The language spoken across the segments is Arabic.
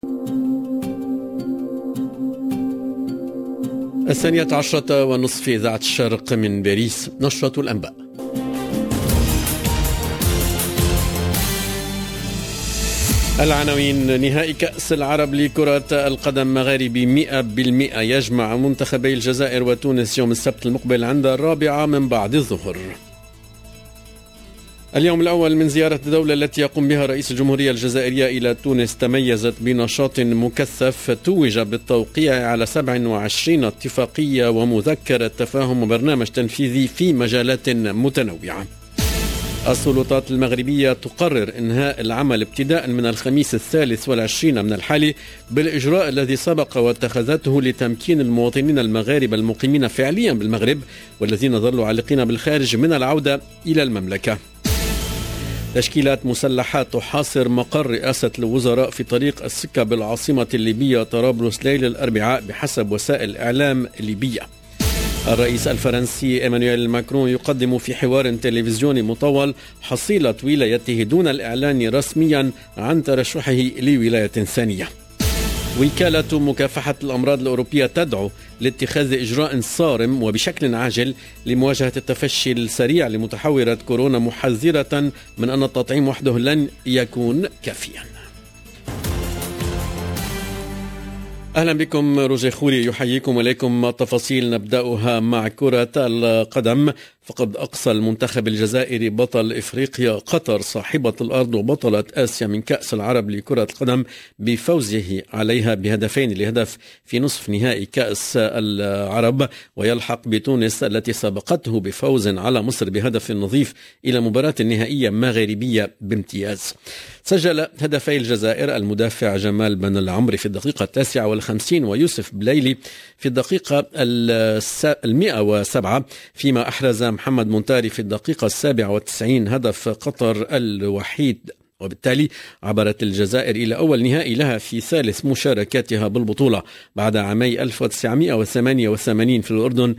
12:30 إذاعة الشرق من باريس. نشرة الأنباء. العناوين: نهائي كأس العرب لكرة القدم مغاربي 100%، يجمع منتخبي الجزائر وتونس يوم السبت المقبل عند 4 من بعد الظهر. اليوم الأول من زيارة الدولة التي يقوم بها رئيس الجمهورية الجزائرية إلى تونس تميزت بنشاط مكثف توج بالتوقيع على 27 اتفاقية ومذكرة تفاهم وبرنامج تنفيذي في مجالات متنوعة. السلطات المغربية تقرر إنهاء العمل ابتداء من الخميس 23 من الحالي بالإجراء الذي سبق واتخذته لتمكين المواطنين المغاربة المقيمين فعليا بالمغرب والذين ظلوا عالقين بالخارج من العودة إلى المملكة. تشكيلات مسلحة تحاصر مقر رئاسة الوزراء في طريق السكة بالعاصمة الليبية طرابلس ليلة الأربعاء بحسب وسائل إعلام ليبية. الرئيس الفرنسي إيمانويل ماكرون يقدم في حوار تلفزيوني مطول حصيلة ولايته دون الإعلان رسميا عن ترشحه لولاية ثانية. وكالة مكافحة الأمراض الأوروبية تدعو لاتخاذ إجراء صارم وبشكل عاجل لمواجهة التفشي السريع لمتحورة كورونا، محذرة من أن التطعيم وحده لن يكون كافيا. أهلا بكم، روجي خوري يحييكم وليكم التفاصيل. نبدأها مع كرة القدم. فقد أقصى المنتخب الجزائري بطل إفريقيا قطر صاحبة الأرض وبطلة آسيا من كأس العرب لكرة القدم بفوزه عليها بهدفين لهدف في نصف نهائي كأس العرب، ويلحق بتونس التي سبقته بفوز على مصر بهدف نظيف إلى مباراة نهائية مغاربية بامتياز. سجل هدفي الجزائر المدافع جمال بن العمري في الدقيقة 59 ويوسف بليلي في الدقيقة 107، فيما أحرز محمد منتاري في الدقيقة 97 هدف قطر الوحيد، وبالتالي عبرت الجزائر إلى أول نهائي لها في ثالث مشاركاتها بالبطولة بعد عامي 1988 في الأردن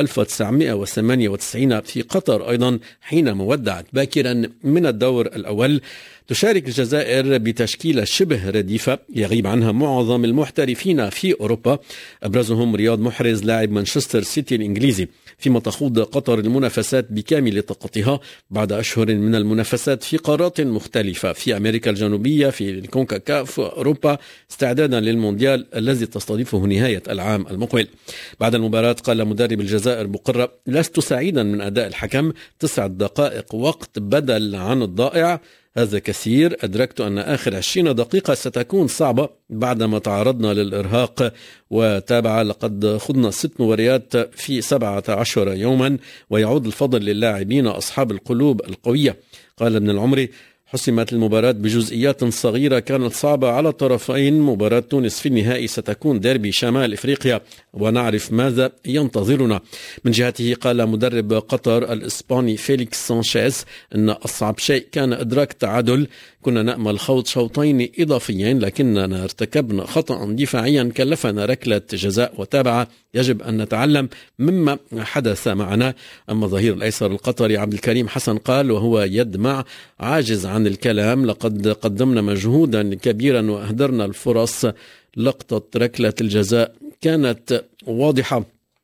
و1998 في قطر أيضا، حينما ودعت باكرا من الدور الأول. تشارك الجزائر بتشكيلة شبه رديفة يغيب عنها معظم المحترفين في أوروبا، أبرزهم رياض محرز لاعب مانشستر سيتي الإنجليزي، فيما تخوض قطر المنافسات بكامل طاقتها بعد أشهر من المنافسات في قارات مختلفة في أمريكا الجنوبية، في الكونكاكاف، أوروبا، استعدادا للمونديال الذي تستضيفه نهاية العام المقبل. بعد المباراة قال مدرب الجزائر بقرة: لست سعيدا من أداء الحكم، 9 دقائق وقت بدل عن الضائع، هذا كثير. أدركت أن آخر 20 دقيقة ستكون صعبة بعدما تعرضنا للإرهاق. وتابع: لقد خضنا 6 مباريات في 17 يوما، ويعود الفضل للاعبين أصحاب القلوب القوية. قال ابن العمري: حسمت المباراة بجزئيات صغيرة كانت صعبة على الطرفين. مباراة تونس في النهائي ستكون ديربي شمال إفريقيا ونعرف ماذا ينتظرنا. من جهته قال مدرب قطر الإسباني فيليكس سانشيز أن أصعب شيء كان إدراك التعادل. كنا نأمل خوض شوطين إضافيين لكننا ارتكبنا خطأ دفاعيا كلفنا ركلة جزاء. وتابع: يجب أن نتعلم مما حدث معنا. أما الظهير الأيسر القطري عبد الكريم حسن قال وهو يدمع: عاجز عن الكلام، لقد قدمنا مجهودا كبيرا وأهدرنا الفرص. لقطة ركلة الجزاء كانت واضحة.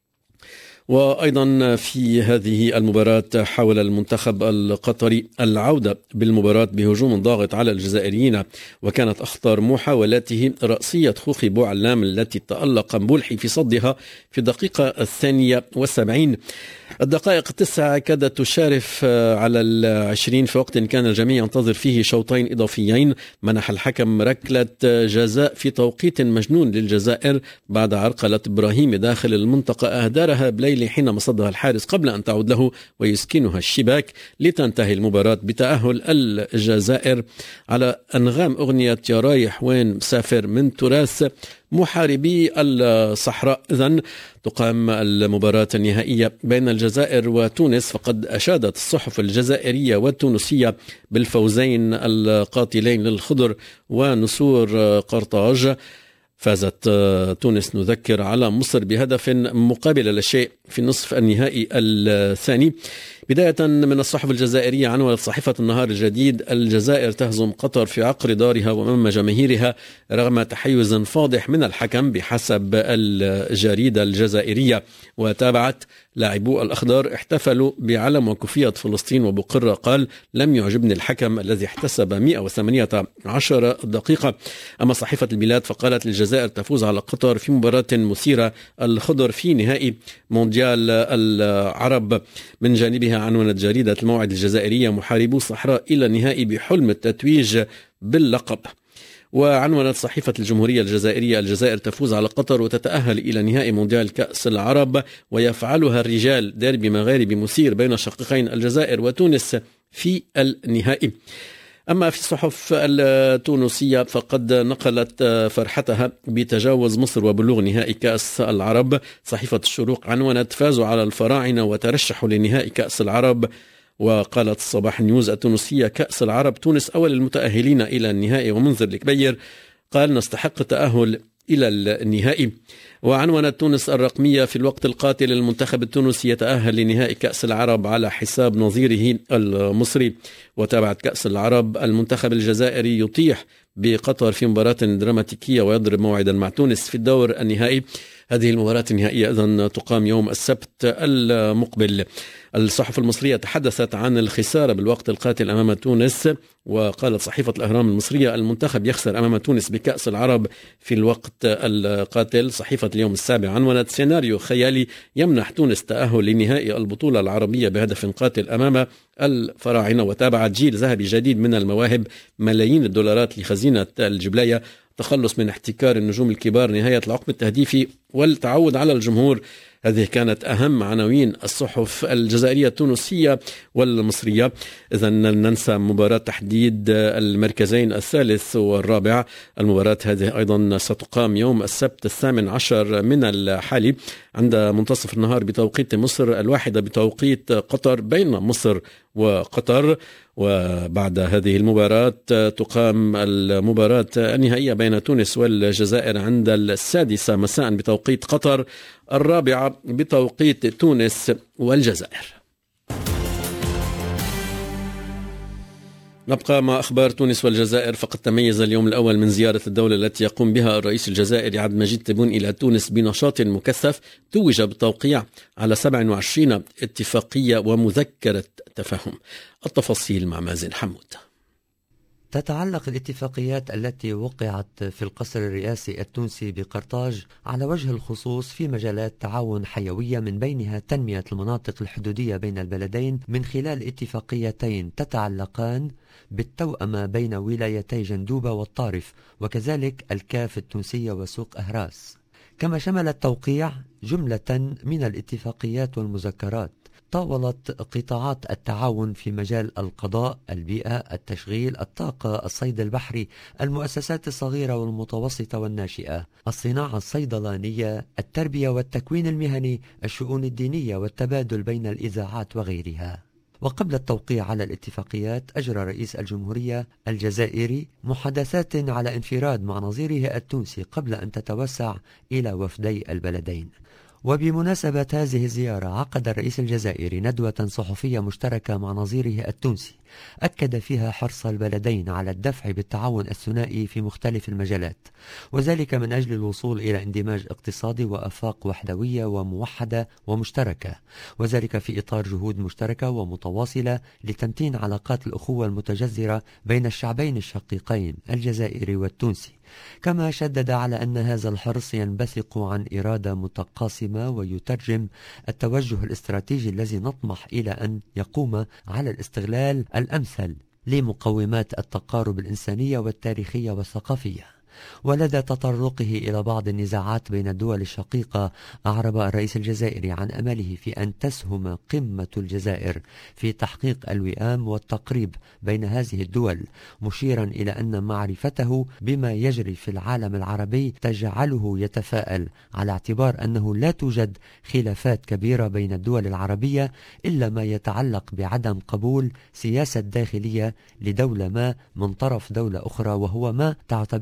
وأيضا في هذه المباراة حاول المنتخب القطري العودة بالمباراة بهجوم ضاغط على الجزائريين، وكانت أخطر محاولاته رأسية خوخي بوعلام التي تألق مبولحي في صدها في الدقيقة 72. الدقائق 9 كادت تشارف على 20 في وقت كان الجميع ينتظر فيه شوطين إضافيين. منح الحكم ركلة جزاء في توقيت مجنون للجزائر بعد عرقلة إبراهيم داخل المنطقة، أهدرها بليلي حينما صدها الحارس قبل أن تعود له ويسكنها الشباك، لتنتهي المباراة بتأهل الجزائر على أنغام أغنية يا رايح وين مسافر من تراث محاربي الصحراء. إذن تقام المباراة النهائية بين الجزائر وتونس، فقد أشادت الصحف الجزائرية والتونسية بالفوزين القاتلين للخضر ونسور قرطاج. فازت تونس نذكر على مصر بهدف مقابل لا شيء في النصف النهائي الثاني. بداية من الصحف الجزائرية، عنوانت صحيفة النهار الجديد: الجزائر تهزم قطر في عقر دارها وأمام جماهيرها رغم تحيز فاضح من الحكم بحسب الجريدة الجزائرية. وتابعت: لاعبو الأخضر احتفلوا بعلم وكوفية فلسطين، وبقرة قال: لم يعجبني الحكم الذي احتسب 118 دقيقة. أما صحيفة البلاد فقالت: الجزائر تفوز على قطر في مباراة مثيرة، الخضر في نهائي مونديال العرب. من جانبها عنونت جريدة الموعد الجزائرية: محاربو الصحراء إلى النهائي بحلم التتويج باللقب. وعنونت صحيفة الجمهورية الجزائرية: الجزائر تفوز على قطر وتتأهل إلى نهائي مونديال كأس العرب ويفعلها الرجال، ديربي مغاربي مثير بين شقيقين الجزائر وتونس في النهائي. أما في الصحف التونسية فقد نقلت فرحتها بتجاوز مصر وبلوغ نهائي كأس العرب. صحيفة الشروق عنونت: فازوا على الفراعنة وترشحوا لنهائي كأس العرب. وقالت الصباح نيوز التونسية: كأس العرب تونس أول المتأهلين إلى النهائي. ومنذر الكبير قال: نستحق التأهل إلى النهائي. وعنونت تونس الرقمية: في الوقت القاتل المنتخب التونسي يتأهل لنهائي كأس العرب على حساب نظيره المصري. وتابعت كأس العرب: المنتخب الجزائري يطيح بقطر في مباراة دراماتيكية ويضرب موعدا مع تونس في الدور النهائي. هذه المباراة النهائية إذن تقام يوم السبت المقبل. الصحف المصرية تحدثت عن الخسارة بالوقت القاتل أمام تونس، وقالت صحيفة الأهرام المصرية: المنتخب يخسر أمام تونس بكأس العرب في الوقت القاتل. صحيفة اليوم السابع عنونت: سيناريو خيالي يمنح تونس تأهل لنهائي البطولة العربية بهدف قاتل أمام الفراعنة. وتابعت: جيل ذهبي جديد من المواهب، ملايين الدولارات لخزينة الجبلاية، تخلص من احتكار النجوم الكبار، نهاية العقم التهديفي والتعود على الجمهور. هذه كانت أهم عناوين الصحف الجزائرية التونسية والمصرية. إذن ننسى مباراة تحديد المركزين الثالث والرابع. المباراة هذه أيضا ستقام يوم السبت 18 من الحالي عند منتصف النهار بتوقيت مصر، 1 بتوقيت قطر، بين مصر وقطر. وبعد هذه المباراة تقام المباراة النهائية بين تونس والجزائر عند 6 مساء بتوقيت قطر، 4 بتوقيت تونس والجزائر. نبقى مع أخبار تونس والجزائر. فقد تميز اليوم الأول من زيارة الدولة التي يقوم بها الرئيس الجزائري عبد المجيد تبون إلى تونس بنشاط مكثف توج بالتوقيع على 27 اتفاقية ومذكرة تفاهم. التفاصيل مع مازن حمود. تتعلق الاتفاقيات التي وقعت في القصر الرئاسي التونسي بقرطاج على وجه الخصوص في مجالات تعاون حيوية، من بينها تنمية المناطق الحدودية بين البلدين من خلال اتفاقيتين تتعلقان بالتوأمة بين ولايتي جندوبة والطارف، وكذلك الكاف التونسية وسوق أهراس. كما شمل التوقيع جملة من الاتفاقيات والمذكرات طاولت قطاعات التعاون في مجال القضاء، البيئة، التشغيل، الطاقة، الصيد البحري، المؤسسات الصغيرة والمتوسطة والناشئة، الصناعة الصيدلانية، التربية والتكوين المهني، الشؤون الدينية والتبادل بين الإذاعات وغيرها. وقبل التوقيع على الاتفاقيات أجرى رئيس الجمهورية الجزائري محادثات على انفراد مع نظيره التونسي قبل أن تتوسع إلى وفدي البلدين. وبمناسبة هذه الزيارة عقد الرئيس الجزائري ندوة صحفية مشتركة مع نظيره التونسي أكد فيها حرص البلدين على الدفع بالتعاون الثنائي في مختلف المجالات، وذلك من أجل الوصول إلى اندماج اقتصادي وآفاق وحدوية وموحدة ومشتركة، وذلك في إطار جهود مشتركة ومتواصلة لتمتين علاقات الأخوة المتجذرة بين الشعبين الشقيقين الجزائري والتونسي. كما شدد على أن هذا الحرص ينبثق عن إرادة متقاسمة ويترجم التوجه الاستراتيجي الذي نطمح إلى أن يقوم على الاستغلال الأمثل لمقومات التقارب الإنسانية والتاريخية والثقافية. ولدى تطرقه إلى بعض النزاعات بين الدول الشقيقة أعرب الرئيس الجزائري عن أمله في أن تسهم قمة الجزائر في تحقيق الوئام والتقريب بين هذه الدول، مشيرا إلى أن معرفته بما يجري في العالم العربي تجعله يتفائل، على اعتبار أنه لا توجد خلافات كبيرة بين الدول العربية إلا ما يتعلق بعدم قبول سياسة داخلية لدولة ما من طرف دولة أخرى، وهو ما تعتبره الجزائر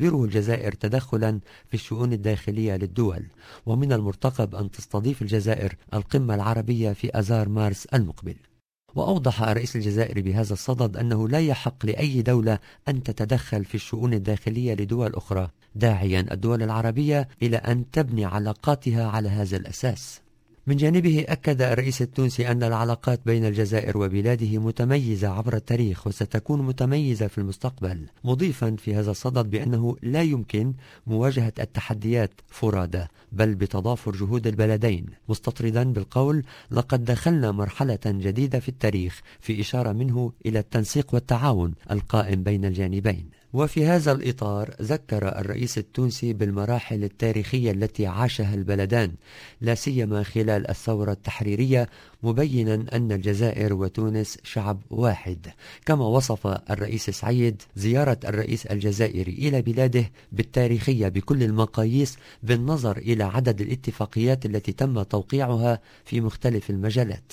الجزائر تدخلا في الشؤون الداخلية للدول، ومن المرتقب أن تستضيف الجزائر القمة العربية في آذار مارس المقبل. وأوضح الرئيس الجزائري بهذا الصدد أنه لا يحق لأي دولة أن تتدخل في الشؤون الداخلية لدول أخرى، داعيا الدول العربية إلى أن تبني علاقاتها على هذا الأساس. من جانبه أكد الرئيس التونسي أن العلاقات بين الجزائر وبلاده متميزة عبر التاريخ وستكون متميزة في المستقبل، مضيفا في هذا الصدد بأنه لا يمكن مواجهة التحديات فرادى بل بتضافر جهود البلدين، مستطردا بالقول لقد دخلنا مرحلة جديدة في التاريخ، في إشارة منه إلى التنسيق والتعاون القائم بين الجانبين. وفي هذا الإطار ذكر الرئيس التونسي بالمراحل التاريخية التي عاشها البلدان لا سيما خلال الثورة التحريرية، مبينا أن الجزائر وتونس شعب واحد. كما وصف الرئيس سعيد زيارة الرئيس الجزائري إلى بلاده بالتاريخية بكل المقاييس بالنظر إلى عدد الاتفاقيات التي تم توقيعها في مختلف المجالات.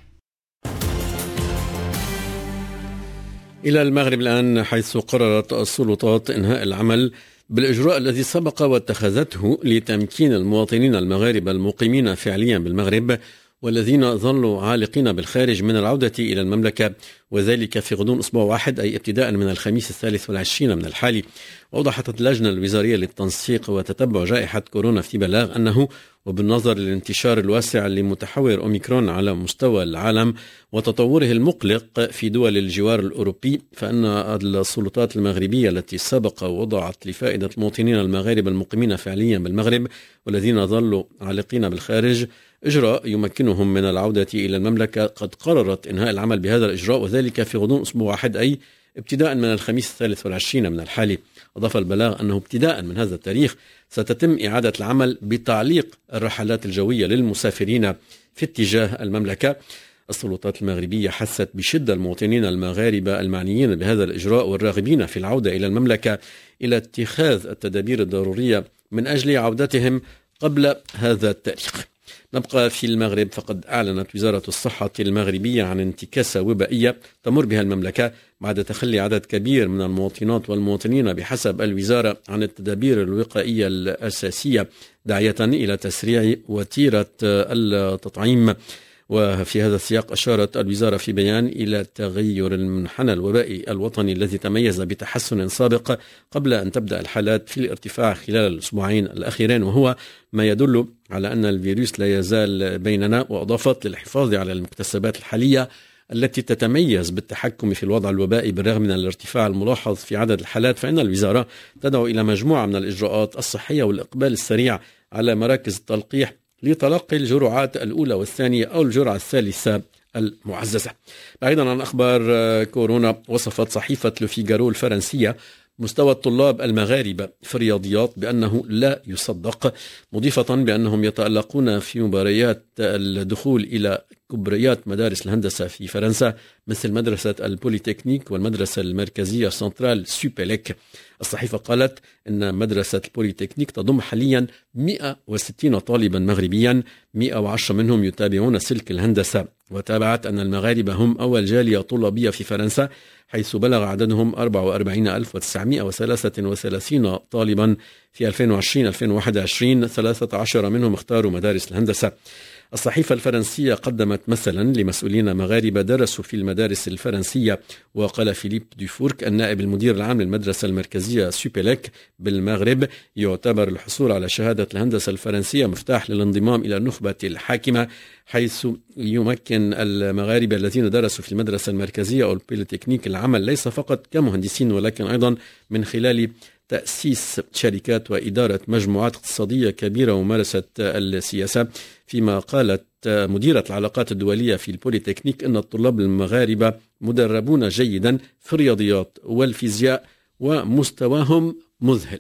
إلى المغرب الآن، حيث قررت السلطات إنهاء العمل بالإجراء الذي سبق واتخذته لتمكين المواطنين المغاربة المقيمين فعليا بالمغرب والذين ظلوا عالقين بالخارج من العودة إلى المملكة، وذلك في غضون أسبوع واحد، أي ابتداء من الخميس 23 من الحالي. وأوضحت اللجنة الوزارية للتنسيق وتتبع جائحة كورونا في بلاغ أنه وبالنظر للانتشار الواسع لمتحور أوميكرون على مستوى العالم وتطوره المقلق في دول الجوار الأوروبي، فإن السلطات المغربية التي سبق وضعت لفائدة المواطنين المغاربة المقيمين فعليا بالمغرب والذين ظلوا عالقين بالخارج إجراء يمكنهم من العودة إلى المملكة، قد قررت إنهاء العمل بهذا الإجراء وذلك في غضون أسبوع واحد، أي ابتداء من الخميس 23 من الحالي. أضاف البلاغ أنه ابتداء من هذا التاريخ ستتم إعادة العمل بتعليق الرحلات الجوية للمسافرين في اتجاه المملكة. السلطات المغربية حثت بشدة المواطنين المغاربة المعنيين بهذا الإجراء والراغبين في العودة إلى المملكة إلى اتخاذ التدابير الضرورية من أجل عودتهم قبل هذا التاريخ. نبقى في المغرب، فقد أعلنت وزارة الصحة المغربية عن انتكاسة وبائية تمر بها المملكة بعد تخلي عدد كبير من المواطنات والمواطنين بحسب الوزارة عن التدابير الوقائية الأساسية، داعية إلى تسريع وتيرة التطعيم. وفي هذا السياق أشارت الوزارة في بيان إلى تغير المنحنى الوبائي الوطني الذي تميز بتحسن سابق قبل أن تبدأ الحالات في الارتفاع خلال الأسبوعين الأخيرين، وهو ما يدل على أن الفيروس لا يزال بيننا. وأضافت للحفاظ على المكتسبات الحالية التي تتميز بالتحكم في الوضع الوبائي بالرغم من الارتفاع الملاحظ في عدد الحالات، فإن الوزارة تدعو إلى مجموعة من الإجراءات الصحية والإقبال السريع على مراكز التلقيح لتلقي الجرعات الأولى والثانية أو الجرعة الثالثة المعززة. بعيدا عن أخبار كورونا، وصفت صحيفة لو فيغارو الفرنسية مستوى الطلاب المغاربة في الرياضيات بأنه لا يصدق، مضيفة بأنهم يتألقون في مباريات الدخول إلى كبريات مدارس الهندسة في فرنسا مثل مدرسة البوليتكنيك والمدرسة المركزية سنترال سوبيليك. الصحيفة قالت إن مدرسة البوليتكنيك تضم حاليا 160 طالبا مغربيا، 110 منهم يتابعون سلك الهندسة. وتابعت أن المغاربة هم أول جالية طلابية في فرنسا، حيث بلغ عددهم 44,933 طالبا في 2020-2021، 13 منهم اختاروا مدارس الهندسة. الصحيفة الفرنسية قدمت مثلا لمسؤولين مغاربة درسوا في المدارس الفرنسية. وقال فيليب دوفورك النائب المدير العام للمدرسة المركزية سوبيليك بالمغرب: يعتبر الحصول على شهادة الهندسة الفرنسية مفتاح للانضمام إلى النخبة الحاكمة، حيث يمكن المغاربة الذين درسوا في المدرسة المركزية أو البوليتكنيك العمل ليس فقط كمهندسين ولكن أيضا من خلال تأسيس شركات وإدارة مجموعات اقتصادية كبيرة وممارسة السياسة. فيما قالت مديرة العلاقات الدولية في البوليتكنيك أن الطلاب المغاربة مدربون جيدا في الرياضيات والفيزياء ومستواهم مذهل.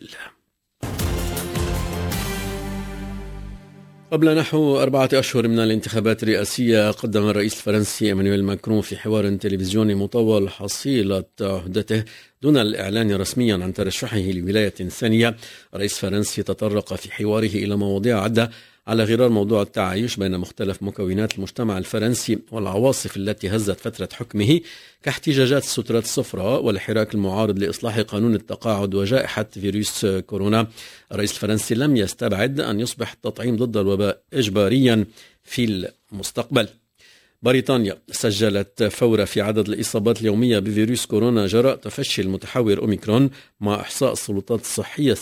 قبل نحو 4 أشهر من الانتخابات الرئاسية قدم الرئيس الفرنسي إيمانويل ماكرون في حوار تلفزيوني مطول حصيلة عهدته دون الإعلان رسميا عن ترشحه لولاية ثانية. الرئيس الفرنسي تطرق في حواره إلى مواضيع عدة على غرار موضوع التعايش بين مختلف مكونات المجتمع الفرنسي والعواصف التي هزت فترة حكمه كاحتجاجات السترات الصفراء والحراك المعارض لإصلاح قانون التقاعد وجائحة فيروس كورونا. الرئيس الفرنسي لم يستبعد أن يصبح التطعيم ضد الوباء إجباريا في المستقبل. بريطانيا سجلت فورة في عدد الإصابات اليومية بفيروس كورونا جراء تفشي المتحور أوميكرون، مع إحصاء السلطات الصحية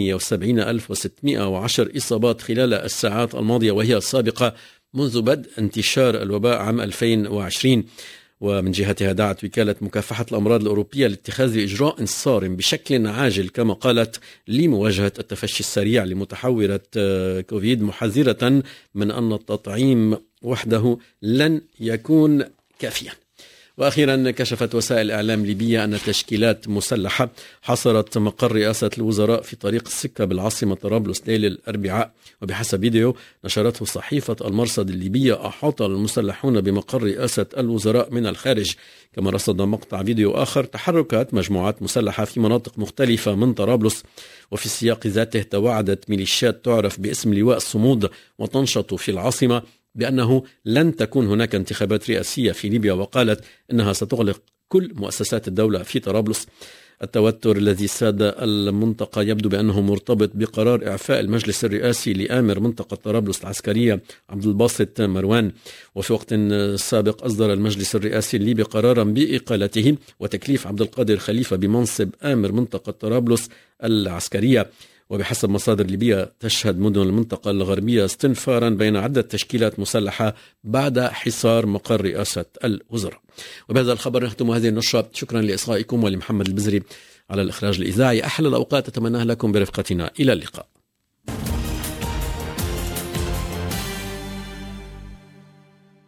78,610 إصابات خلال الساعات الماضية، وهي السابقة منذ بدء انتشار الوباء عام 2020. ومن جهتها دعت وكالة مكافحة الأمراض الأوروبية لاتخاذ إجراء صارم بشكل عاجل كما قالت لمواجهة التفشي السريع لمتحورة كوفيد، محذرة من أن التطعيم وحده لن يكون كافيا. وأخيرا كشفت وسائل الإعلام الليبية أن تشكيلات مسلحة حصرت مقر رئاسة الوزراء في طريق السكة بالعاصمة طرابلس ليلة الأربعاء. وبحسب فيديو نشرته صحيفة المرصد الليبية، أحاط المسلحون بمقر رئاسة الوزراء من الخارج. كما رصد مقطع فيديو آخر تحركات مجموعات مسلحة في مناطق مختلفة من طرابلس. وفي السياق ذاته توعدت ميليشيات تعرف باسم لواء الصمود وتنشط في العاصمة بأنه لن تكون هناك انتخابات رئاسية في ليبيا، وقالت أنها ستغلق كل مؤسسات الدولة في طرابلس. التوتر الذي ساد المنطقة يبدو بأنه مرتبط بقرار إعفاء المجلس الرئاسي لآمر منطقة طرابلس العسكرية عبد الباسط مروان. وفي وقت سابق أصدر المجلس الرئاسي الليبي قرارا بإقالته وتكليف عبد القادر خليفة بمنصب آمر منطقة طرابلس العسكرية. وبحسب مصادر ليبية تشهد مدن المنطقة الغربية استنفارا بين عدة تشكيلات مسلحة بعد حصار مقر رئاسة الوزراء. وبهذا الخبر نختم هذه النشرة. شكرا لإصغائكم ولمحمد البزري على الإخراج الإذاعي. أحلى الأوقات أتمنى لكم برفقتنا. إلى اللقاء.